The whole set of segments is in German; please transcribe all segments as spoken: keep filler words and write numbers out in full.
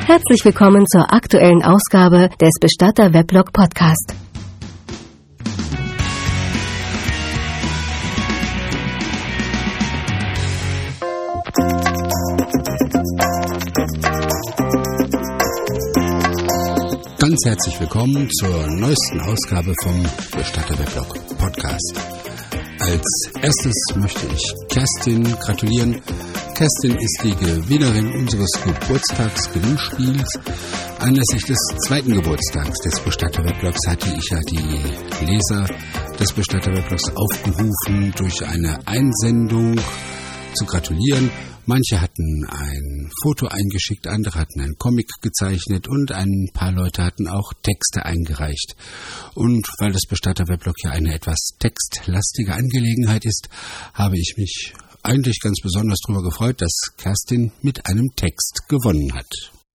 Herzlich willkommen zur aktuellen Ausgabe des Bestatter Weblog Podcast. Ganz herzlich willkommen zur neuesten Ausgabe vom Bestatter Weblog Podcast. Als erstes möchte ich Kerstin gratulieren. Kerstin ist die Gewinnerin unseres Geburtstagsgewinnspiels. Anlässlich des zweiten Geburtstags des Bestatter Weblogs hatte ich ja die Leser des Bestatter Weblogs aufgerufen, durch eine Einsendung zu gratulieren. Manche hatten ein Foto eingeschickt, andere hatten einen Comic gezeichnet und ein paar Leute hatten auch Texte eingereicht. Und weil das Bestatter Weblog ja eine etwas textlastige Angelegenheit ist, habe ich mich eigentlich ganz besonders darüber gefreut, dass Kerstin mit einem Text gewonnen hat.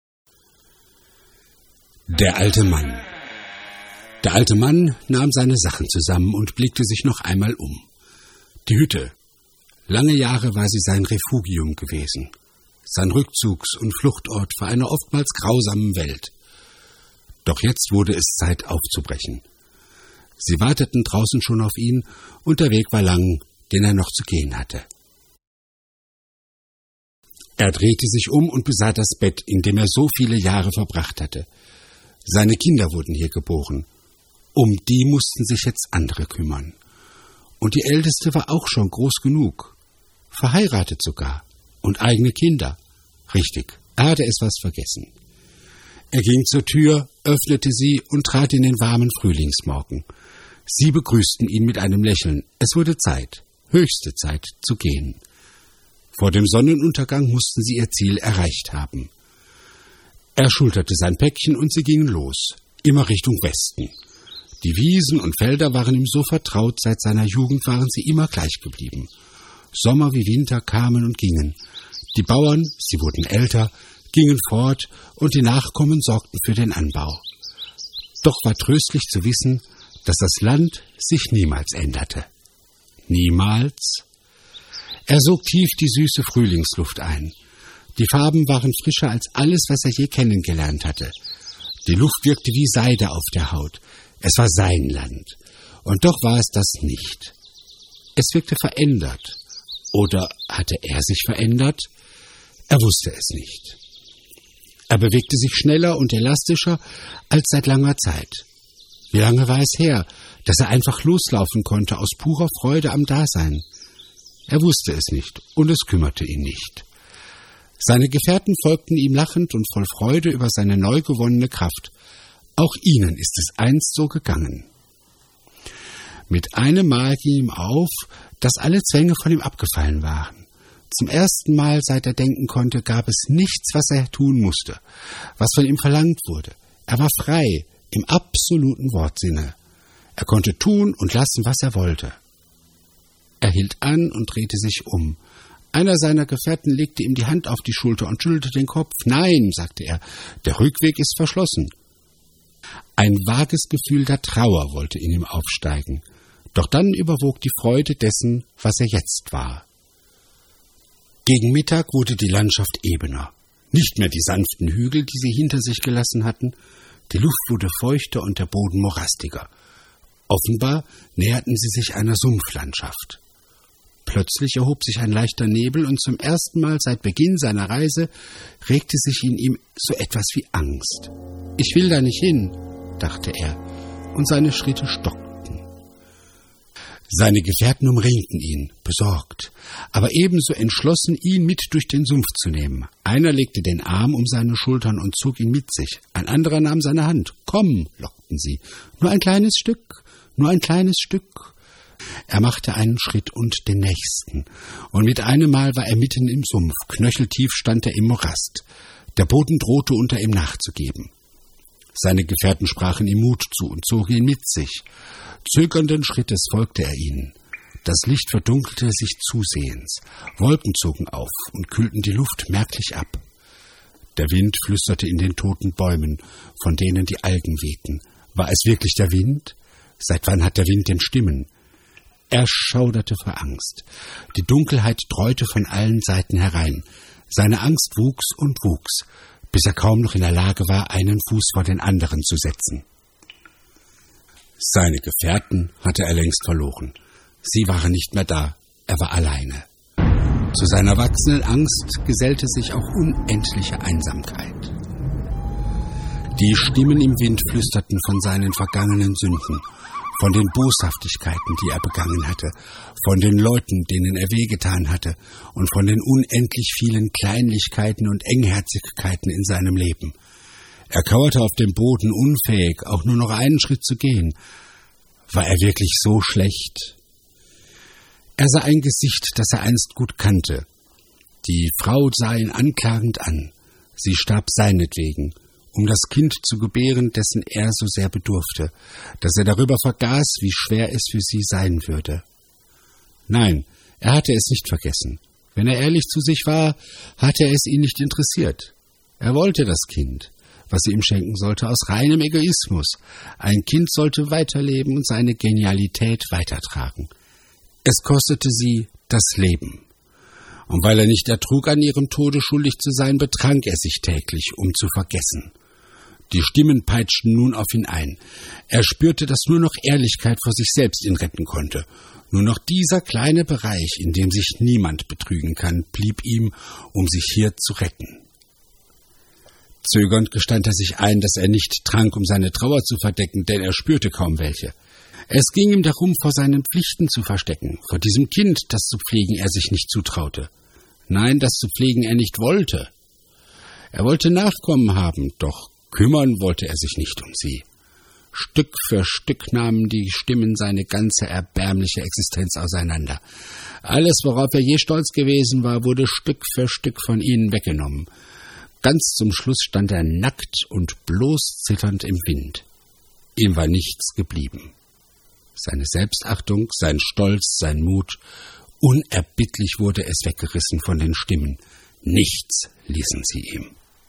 Der alte Mann. Der alte Mann nahm seine Sachen zusammen und blickte sich noch einmal um. Die Hütte. Lange Jahre war sie sein Refugium gewesen, sein Rückzugs- und Fluchtort vor einer oftmals grausamen Welt. Doch jetzt wurde es Zeit aufzubrechen. Sie warteten draußen schon auf ihn, und der Weg war lang, den er noch zu gehen hatte. Er drehte sich um und besah das Bett, in dem er so viele Jahre verbracht hatte. Seine Kinder wurden hier geboren. Um die mussten sich jetzt andere kümmern. Und die Älteste war auch schon groß genug. Verheiratet sogar. Und eigene Kinder. Richtig, er hatte es was vergessen. Er ging zur Tür, öffnete sie und trat in den warmen Frühlingsmorgen. Sie begrüßten ihn mit einem Lächeln. Es wurde Zeit, höchste Zeit, zu gehen. Vor dem Sonnenuntergang mussten sie ihr Ziel erreicht haben. Er schulterte sein Päckchen und sie gingen los, immer Richtung Westen. Die Wiesen und Felder waren ihm so vertraut, seit seiner Jugend waren sie immer gleich geblieben. Sommer wie Winter kamen und gingen. Die Bauern, sie wurden älter, gingen fort und die Nachkommen sorgten für den Anbau. Doch war tröstlich zu wissen, dass das Land sich niemals änderte. Niemals? Er sog tief die süße Frühlingsluft ein. Die Farben waren frischer als alles, was er je kennengelernt hatte. Die Luft wirkte wie Seide auf der Haut. Es war sein Land. Und doch war es das nicht. Es wirkte verändert. Oder hatte er sich verändert? Er wusste es nicht. Er bewegte sich schneller und elastischer als seit langer Zeit. Wie lange war es her, dass er einfach loslaufen konnte aus purer Freude am Dasein? Er wusste es nicht, und es kümmerte ihn nicht. Seine Gefährten folgten ihm lachend und voll Freude über seine neu gewonnene Kraft. Auch ihnen ist es einst so gegangen. Mit einem Mal ging ihm auf, dass alle Zwänge von ihm abgefallen waren. Zum ersten Mal, seit er denken konnte, gab es nichts, was er tun musste, was von ihm verlangt wurde. Er war frei, im absoluten Wortsinne. Er konnte tun und lassen, was er wollte. Er hielt an und drehte sich um. Einer seiner Gefährten legte ihm die Hand auf die Schulter und schüttelte den Kopf. »Nein«, sagte er, »der Rückweg ist verschlossen.« Ein vages Gefühl der Trauer wollte in ihm aufsteigen. Doch dann überwog die Freude dessen, was er jetzt war. Gegen Mittag wurde die Landschaft ebener. Nicht mehr die sanften Hügel, die sie hinter sich gelassen hatten. Die Luft wurde feuchter und der Boden morastiger. Offenbar näherten sie sich einer Sumpflandschaft. Plötzlich erhob sich ein leichter Nebel, und zum ersten Mal seit Beginn seiner Reise regte sich in ihm so etwas wie Angst. »Ich will da nicht hin«, dachte er, und seine Schritte stockten. Seine Gefährten umringten ihn, besorgt, aber ebenso entschlossen, ihn mit durch den Sumpf zu nehmen. Einer legte den Arm um seine Schultern und zog ihn mit sich. Ein anderer nahm seine Hand. »Komm«, lockten sie, »nur ein kleines Stück, nur ein kleines Stück.« Er machte einen Schritt und den nächsten, und mit einem Mal war er mitten im Sumpf. Knöcheltief stand er im Morast. Der Boden drohte unter ihm nachzugeben. Seine Gefährten sprachen ihm Mut zu und zogen ihn mit sich. Zögernden Schrittes folgte er ihnen. Das Licht verdunkelte sich zusehends. Wolken zogen auf und kühlten die Luft merklich ab. Der Wind flüsterte in den toten Bäumen, von denen die Algen wehten. War es wirklich der Wind? Seit wann hat der Wind denn Stimmen? Er schauderte vor Angst. Die Dunkelheit dräute von allen Seiten herein. Seine Angst wuchs und wuchs. bis er kaum noch in der Lage war, einen Fuß vor den anderen zu setzen. Seine Gefährten hatte er längst verloren. Sie waren nicht mehr da, er war alleine. Zu seiner wachsenden Angst gesellte sich auch unendliche Einsamkeit. Die Stimmen im Wind flüsterten von seinen vergangenen Sünden, von den Boshaftigkeiten, die er begangen hatte, von den Leuten, denen er wehgetan hatte, und von den unendlich vielen Kleinlichkeiten und Engherzigkeiten in seinem Leben. Er kauerte auf dem Boden, unfähig, auch nur noch einen Schritt zu gehen. War er wirklich so schlecht? Er sah ein Gesicht, das er einst gut kannte. Die Frau sah ihn anklagend an. Sie starb seinetwegen, um das Kind zu gebären, dessen er so sehr bedurfte, dass er darüber vergaß, wie schwer es für sie sein würde. Nein, er hatte es nicht vergessen. Wenn er ehrlich zu sich war, hatte es ihn nicht interessiert. Er wollte das Kind, was sie ihm schenken sollte, aus reinem Egoismus. Ein Kind sollte weiterleben und seine Genialität weitertragen. Es kostete sie das Leben. Und weil er nicht ertrug, an ihrem Tode schuldig zu sein, betrank er sich täglich, um zu vergessen. Die Stimmen peitschten nun auf ihn ein. Er spürte, dass nur noch Ehrlichkeit vor sich selbst ihn retten konnte. Nur noch dieser kleine Bereich, in dem sich niemand betrügen kann, blieb ihm, um sich hier zu retten. Zögernd gestand er sich ein, dass er nicht trank, um seine Trauer zu verdecken, denn er spürte kaum welche. Es ging ihm darum, vor seinen Pflichten zu verstecken, vor diesem Kind, das zu pflegen er sich nicht zutraute. Nein, das zu pflegen er nicht wollte. Er wollte Nachkommen haben, doch kümmern wollte er sich nicht um sie. Stück für Stück nahmen die Stimmen seine ganze erbärmliche Existenz auseinander. Alles, worauf er je stolz gewesen war, wurde Stück für Stück von ihnen weggenommen. Ganz zum Schluss stand er nackt und bloß zitternd im Wind. Ihm war nichts geblieben. Seine Selbstachtung, sein Stolz, sein Mut, unerbittlich wurde es weggerissen von den Stimmen. Nichts ließen sie ihm.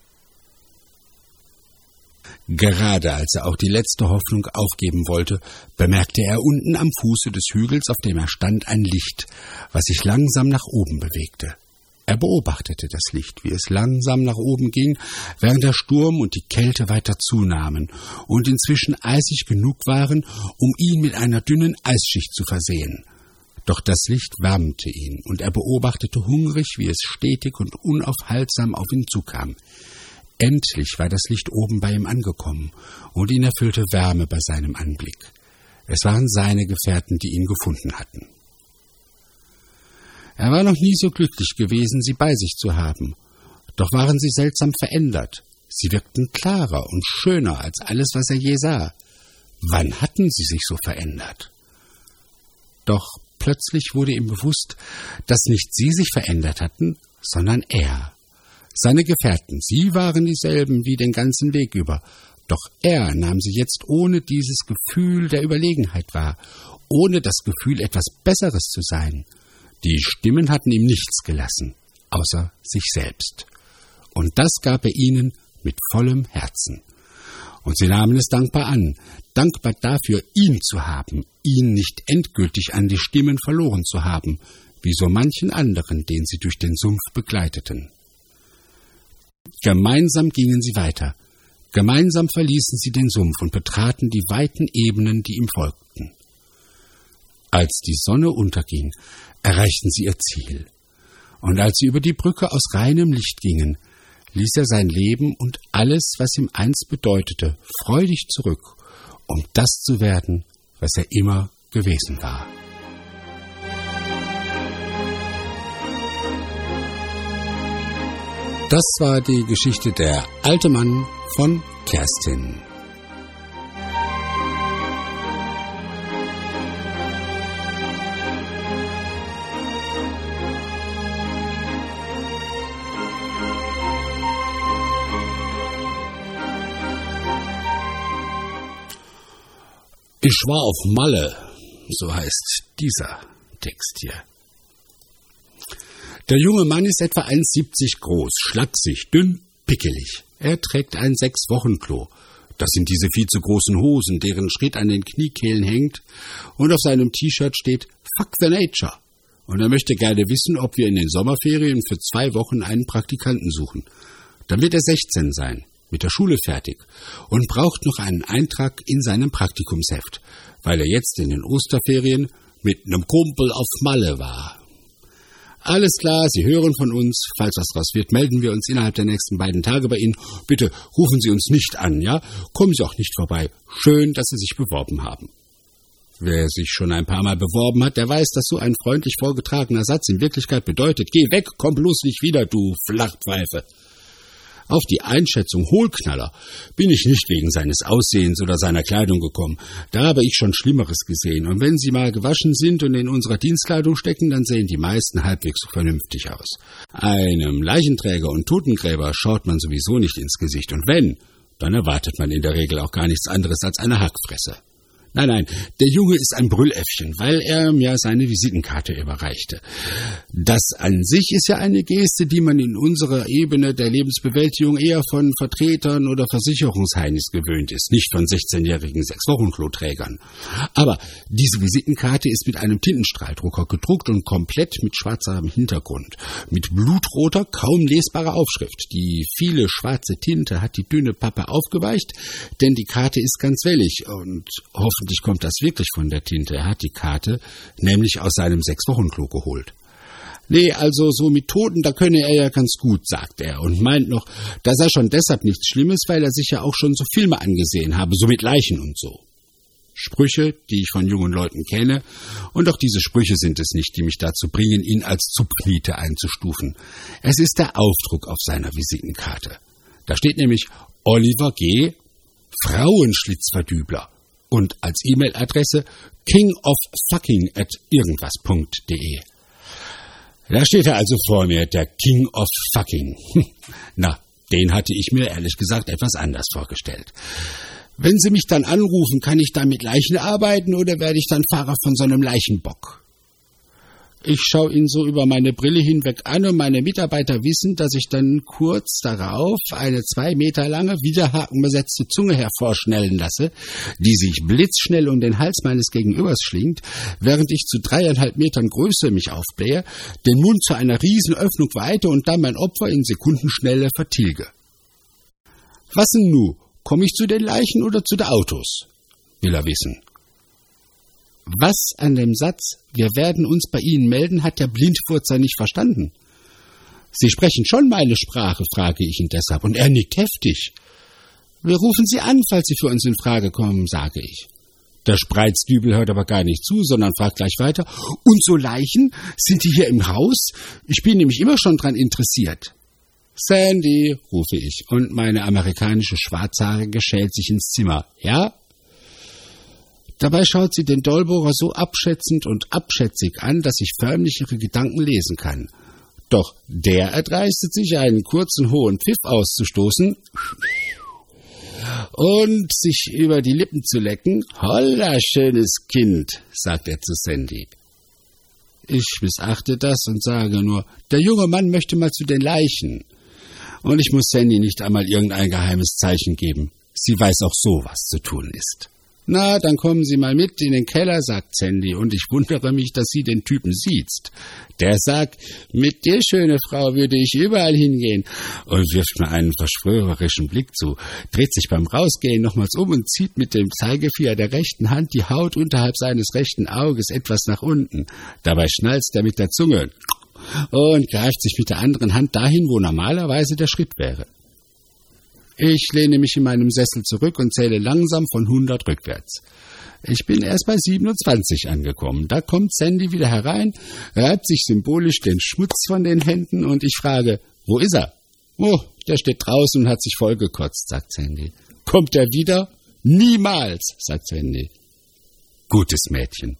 Gerade als er auch die letzte Hoffnung aufgeben wollte, bemerkte er unten am Fuße des Hügels, auf dem er stand, ein Licht, was sich langsam nach oben bewegte. Er beobachtete das Licht, wie es langsam nach oben ging, während der Sturm und die Kälte weiter zunahmen und inzwischen eisig genug waren, um ihn mit einer dünnen Eisschicht zu versehen. Doch das Licht wärmte ihn, und er beobachtete hungrig, wie es stetig und unaufhaltsam auf ihn zukam. Endlich war das Licht oben bei ihm angekommen, und ihn erfüllte Wärme bei seinem Anblick. Es waren seine Gefährten, die ihn gefunden hatten. Er war noch nie so glücklich gewesen, sie bei sich zu haben. Doch waren sie seltsam verändert. Sie wirkten klarer und schöner als alles, was er je sah. Wann hatten sie sich so verändert? Doch plötzlich wurde ihm bewusst, dass nicht sie sich verändert hatten, sondern er. Seine Gefährten, sie waren dieselben wie den ganzen Weg über. Doch er nahm sie jetzt ohne dieses Gefühl der Überlegenheit wahr, ohne das Gefühl, etwas Besseres zu sein. Die Stimmen hatten ihm nichts gelassen, außer sich selbst. Und das gab er ihnen mit vollem Herzen. Und sie nahmen es dankbar an, dankbar dafür, ihn zu haben, ihn nicht endgültig an die Stimmen verloren zu haben, wie so manchen anderen, den sie durch den Sumpf begleiteten. Gemeinsam gingen sie weiter. Gemeinsam verließen sie den Sumpf und betraten die weiten Ebenen, die ihm folgten. Als die Sonne unterging, erreichten sie ihr Ziel. Und als sie über die Brücke aus reinem Licht gingen, ließ er sein Leben und alles, was ihm einst bedeutete, freudig zurück, um das zu werden, was er immer gewesen war. Das war die Geschichte Der alte Mann von Kerstin. Ich war auf Malle, so heißt dieser Text hier. Der junge Mann ist etwa eins Komma siebzig groß, schlaksig, dünn, pickelig. Er trägt ein Sechs-Wochen-Klo. Das sind diese viel zu großen Hosen, deren Schritt an den Kniekehlen hängt, und auf seinem T-Shirt steht Fuck the Nature. Und er möchte gerne wissen, ob wir in den Sommerferien für zwei Wochen einen Praktikanten suchen. Dann wird er sechzehn sein, mit der Schule fertig und braucht noch einen Eintrag in seinem Praktikumsheft, weil er jetzt in den Osterferien mit einem Kumpel auf Malle war. Alles klar, Sie hören von uns. Falls was draus wird, melden wir uns innerhalb der nächsten beiden Tage bei Ihnen. Bitte rufen Sie uns nicht an, ja? Kommen Sie auch nicht vorbei. Schön, dass Sie sich beworben haben. Wer sich schon ein paar Mal beworben hat, der weiß, dass so ein freundlich vorgetragener Satz in Wirklichkeit bedeutet: Geh weg, komm bloß nicht wieder, du Flachpfeife. Auf die Einschätzung Hohlknaller bin ich nicht wegen seines Aussehens oder seiner Kleidung gekommen. Da habe ich schon Schlimmeres gesehen. Und wenn Sie mal gewaschen sind und in unserer Dienstkleidung stecken, dann sehen die meisten halbwegs vernünftig aus. Einem Leichenträger und Totengräber schaut man sowieso nicht ins Gesicht. Und wenn, dann erwartet man in der Regel auch gar nichts anderes als eine Hackfresse. Nein, nein, der Junge ist ein Brülläffchen, weil er mir seine Visitenkarte überreichte. Das an sich ist ja eine Geste, die man in unserer Ebene der Lebensbewältigung eher von Vertretern oder Versicherungsheinis gewöhnt ist, nicht von sechzehnjährigen Sechs-Wochen-Kloträgern. Aber diese Visitenkarte ist mit einem Tintenstrahldrucker gedruckt und komplett mit schwarzem Hintergrund, mit blutroter, kaum lesbarer Aufschrift. Die viele schwarze Tinte hat die dünne Pappe aufgeweicht, denn die Karte ist ganz wellig und hoffentlich Hoffentlich kommt das wirklich von der Tinte. Er hat die Karte nämlich aus seinem Sechs-Wochen-Klo geholt. Nee, also so Methoden, da könne er ja ganz gut, sagt er, und meint noch, das sei schon deshalb nichts Schlimmes, weil er sich ja auch schon so Filme angesehen habe, so mit Leichen und so. Sprüche, die ich von jungen Leuten kenne, und auch diese Sprüche sind es nicht, die mich dazu bringen, ihn als Zupfniete einzustufen. Es ist der Aufdruck auf seiner Visitenkarte. Da steht nämlich Oliver G., Frauenschlitzverdübler. Und als E-Mail-Adresse kingoffucking at irgendwas punkt de. Da steht er also vor mir, der King of Fucking. Na, den hatte ich mir ehrlich gesagt etwas anders vorgestellt. Wenn Sie mich dann anrufen, kann ich dann mit Leichen arbeiten oder werde ich dann Fahrer von so einem Leichenbock? Ich schaue ihn so über meine Brille hinweg an und meine Mitarbeiter wissen, dass ich dann kurz darauf eine zwei Meter lange, widerhakenbesetzte Zunge hervorschnellen lasse, die sich blitzschnell um den Hals meines Gegenübers schlingt, während ich zu dreieinhalb Metern Größe mich aufblähe, den Mund zu einer Riesenöffnung weite und dann mein Opfer in Sekundenschnelle vertilge. Was denn nu? Komme ich zu den Leichen oder zu den Autos? Will er wissen. Was an dem Satz, wir werden uns bei Ihnen melden, hat der Blindfurzer nicht verstanden. Sie sprechen schon meine Sprache, frage ich ihn deshalb, und er nickt heftig. Wir rufen Sie an, falls Sie für uns in Frage kommen, sage ich. Der Spreizdübel hört aber gar nicht zu, sondern fragt gleich weiter, und so Leichen, sind die hier im Haus? Ich bin nämlich immer schon dran interessiert. Sandy, rufe ich, und meine amerikanische Schwarzhaarige schält sich ins Zimmer. Ja? Dabei schaut sie den Dollbohrer so abschätzend und abschätzig an, dass ich förmlich ihre Gedanken lesen kann. Doch der erdreistet sich, einen kurzen, hohen Pfiff auszustoßen und sich über die Lippen zu lecken. Holla, schönes Kind, sagt er zu Sandy. Ich missachte das und sage nur, der junge Mann möchte mal zu den Leichen. Und ich muss Sandy nicht einmal irgendein geheimes Zeichen geben. Sie weiß auch so, was zu tun ist. Na, dann kommen Sie mal mit in den Keller, sagt Sandy, und ich wundere mich, dass sie den Typen sieht. Der sagt, mit dir, schöne Frau, würde ich überall hingehen, und wirft mir einen verschwörerischen Blick zu, dreht sich beim Rausgehen nochmals um und zieht mit dem Zeigefinger der rechten Hand die Haut unterhalb seines rechten Auges etwas nach unten. Dabei schnalzt er mit der Zunge und greift sich mit der anderen Hand dahin, wo normalerweise der Schritt wäre. Ich lehne mich in meinem Sessel zurück und zähle langsam von hundert rückwärts. Ich bin erst bei siebenundzwanzig angekommen. Da kommt Sandy wieder herein, reibt sich symbolisch den Schmutz von den Händen und ich frage, wo ist er? Oh, der steht draußen und hat sich vollgekotzt, sagt Sandy. Kommt er wieder? Niemals, sagt Sandy. Gutes Mädchen.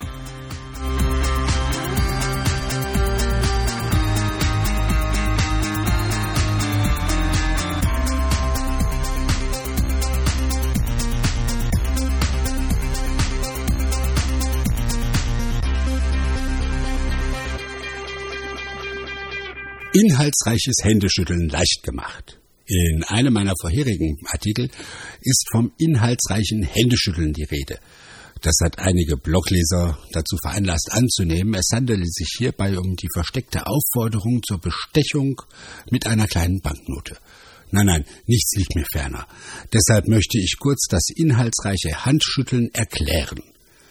Inhaltsreiches Händeschütteln leicht gemacht. In einem meiner vorherigen Artikel ist vom inhaltsreichen Händeschütteln die Rede. Das hat einige Blogleser dazu veranlasst anzunehmen, es handele sich hierbei um die versteckte Aufforderung zur Bestechung mit einer kleinen Banknote. Nein, nein, nichts liegt mir ferner. Deshalb möchte ich kurz das inhaltsreiche Handschütteln erklären.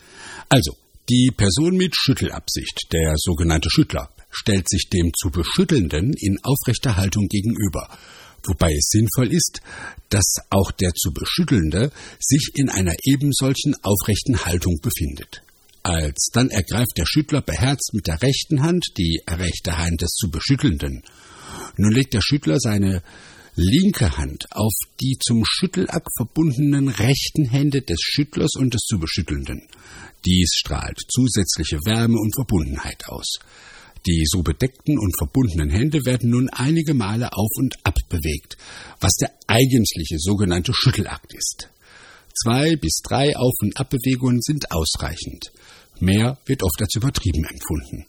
Also, die Person mit Schüttelabsicht, der sogenannte Schüttler, stellt sich dem zu Beschüttelnden in aufrechter Haltung gegenüber, wobei es sinnvoll ist, dass auch der zu Beschüttelnde sich in einer ebensolchen aufrechten Haltung befindet. Alsdann ergreift der Schüttler beherzt mit der rechten Hand die rechte Hand des zu Beschüttelnden. Nun legt der Schüttler seine linke Hand auf die zum Schüttelakt verbundenen rechten Hände des Schüttlers und des zu Beschüttelnden. Dies strahlt zusätzliche Wärme und Verbundenheit aus. Die so bedeckten und verbundenen Hände werden nun einige Male auf und ab bewegt, was der eigentliche sogenannte Schüttelakt ist. Zwei bis drei Auf- und Abbewegungen sind ausreichend. Mehr wird oft als übertrieben empfunden.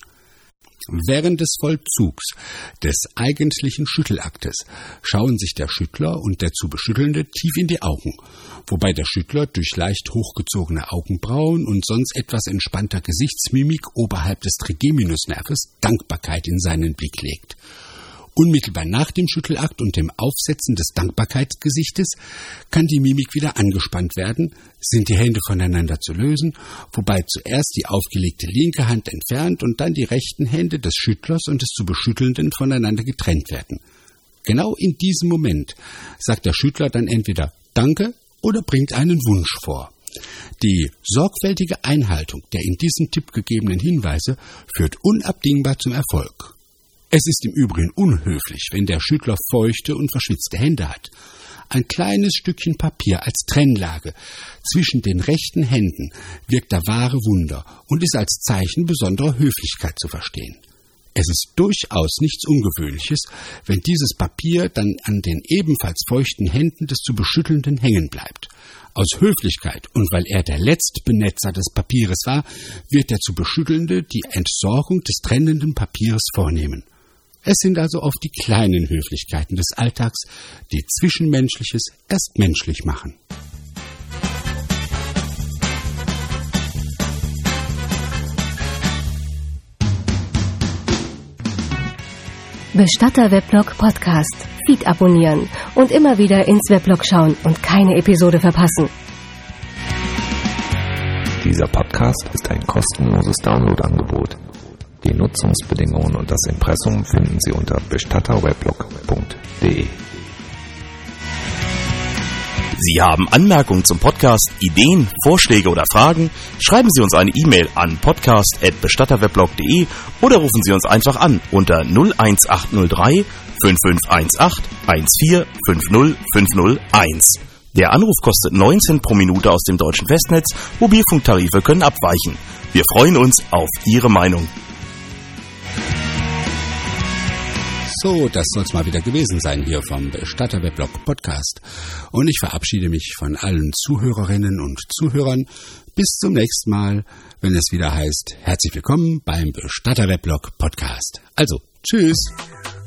Während des Vollzugs des eigentlichen Schüttelaktes schauen sich der Schüttler und der zu Beschüttelnde tief in die Augen, wobei der Schüttler durch leicht hochgezogene Augenbrauen und sonst etwas entspannter Gesichtsmimik oberhalb des Trigeminusnerves Dankbarkeit in seinen Blick legt. Unmittelbar nach dem Schüttelakt und dem Aufsetzen des Dankbarkeitsgesichtes kann die Mimik wieder angespannt werden, sind die Hände voneinander zu lösen, wobei zuerst die aufgelegte linke Hand entfernt und dann die rechten Hände des Schüttlers und des zu Beschüttelnden voneinander getrennt werden. Genau in diesem Moment sagt der Schüttler dann entweder Danke oder bringt einen Wunsch vor. Die sorgfältige Einhaltung der in diesem Tipp gegebenen Hinweise führt unabdingbar zum Erfolg. Es ist im Übrigen unhöflich, wenn der Schüttler feuchte und verschwitzte Hände hat. Ein kleines Stückchen Papier als Trennlage zwischen den rechten Händen wirkt da wahre Wunder und ist als Zeichen besonderer Höflichkeit zu verstehen. Es ist durchaus nichts Ungewöhnliches, wenn dieses Papier dann an den ebenfalls feuchten Händen des zu Beschüttelnden hängen bleibt. Aus Höflichkeit und weil er der Letztbenetzer des Papieres war, wird der zu Beschüttelnde die Entsorgung des trennenden Papieres vornehmen. Es sind also oft die kleinen Höflichkeiten des Alltags, die Zwischenmenschliches erst menschlich machen. Bestatter-Weblog Podcast. Feed abonnieren und immer wieder ins Weblog schauen und keine Episode verpassen. Dieser Podcast ist ein kostenloses Downloadangebot. Die Nutzungsbedingungen und das Impressum finden Sie unter bestatterweblog punkt de. Sie haben Anmerkungen zum Podcast, Ideen, Vorschläge oder Fragen? Schreiben Sie uns eine E-Mail an podcast at bestatterweblog punkt de oder rufen Sie uns einfach an unter null eins acht null drei fünf fünf eins acht eins vier fünf null fünf null eins. Der Anruf kostet neun Cent pro Minute aus dem deutschen Festnetz. Mobilfunktarife können abweichen. Wir freuen uns auf Ihre Meinung. So, das soll's mal wieder gewesen sein hier vom Bestatter-Weblog Podcast. Und ich verabschiede mich von allen Zuhörerinnen und Zuhörern. Bis zum nächsten Mal, wenn es wieder heißt, herzlich willkommen beim Bestatter-Weblog Podcast. Also, tschüss!